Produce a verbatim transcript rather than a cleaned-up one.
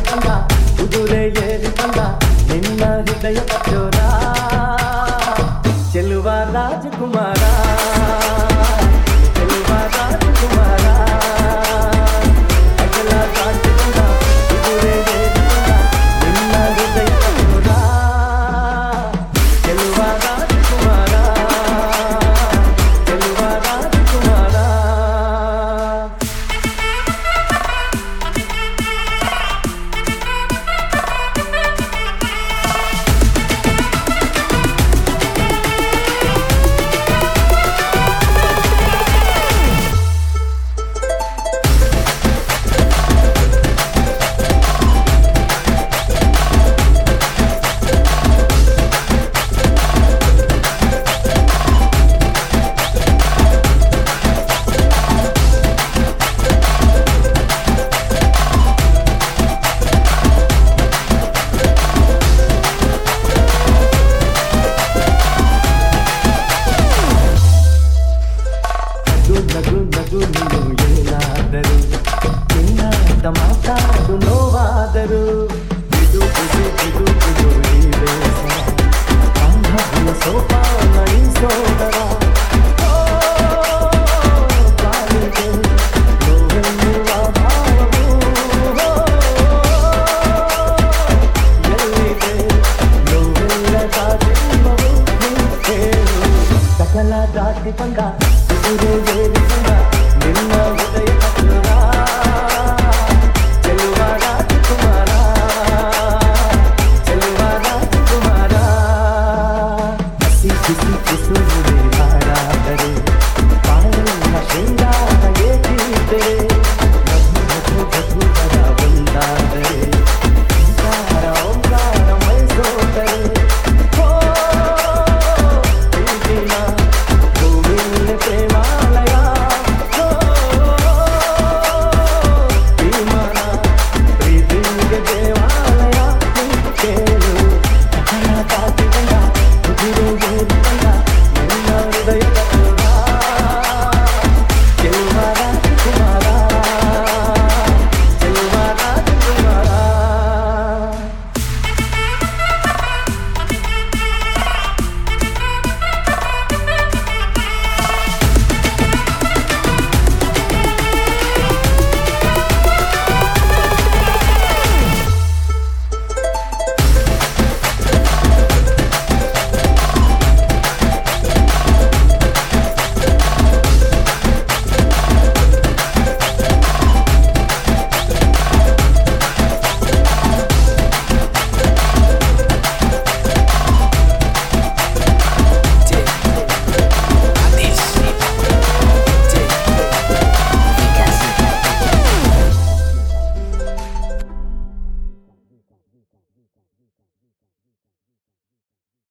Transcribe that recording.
ತಂದ ಕುದುರೆ ಏರಿ ಬಂದ ನಿನ್ನ ಹೃದಯ ಪಚ್ಚೋರ ಚೆಲುವ ರಾಜಕುಮಾರ ಚೆಲುವ ರಾಜಕುಮಾರ ಅಗಲ ಕಾಂತಿ ಬಂದ ಕುದುರೆ ಏರಿ ಬಂದ ನಿನ್ನ ಹೃದಯ ಪಚ್ಚೋರ ಚೆಲುವ ರಾಜಕುಮಾರ ಚೆಲುವ ರಾಜಕುಮಾರ ನಗು ನಗು ನೀನು ಏನಾದರೂ ನಿನ್ನ ಮಾತಾಡು ನೋವಾದರೂ ಇದು ಇದು ಇದು ಇದು ಈ ಬೇಸ ಸೋಪಾನ ಈ ಸೋ